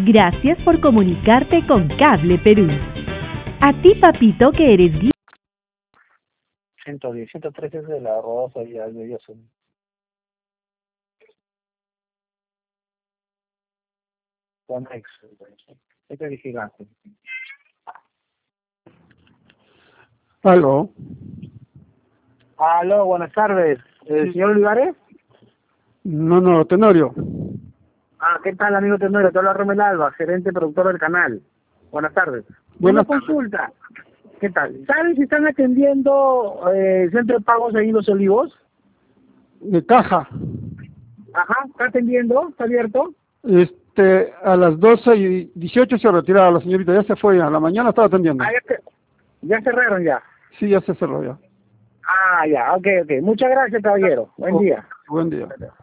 Gracias por comunicarte con Cable Perú. A ti, papito, que eres 110, 113 es de la Rodosa y al Belloso. Conex. Este es gigante. Aló. Aló, buenas tardes. ¿Señor Olivares? No, Tenorio. ¿Qué tal, amigo Tenorio? Te habla Romel Alba, gerente productor del canal. Buenas tardes. Buenas Una consulta. ¿Qué tal? ¿Saben si están atendiendo el centro de pagos ahí en Los Olivos? De caja. Ajá, ¿está atendiendo? ¿Está abierto? A las 12:18 se retiraba la señorita, ya se fue, a la mañana estaba atendiendo. Ya cerraron ya. Sí, ya se cerró ya. Ya, ok. Muchas gracias, caballero. Buen día. Buen día.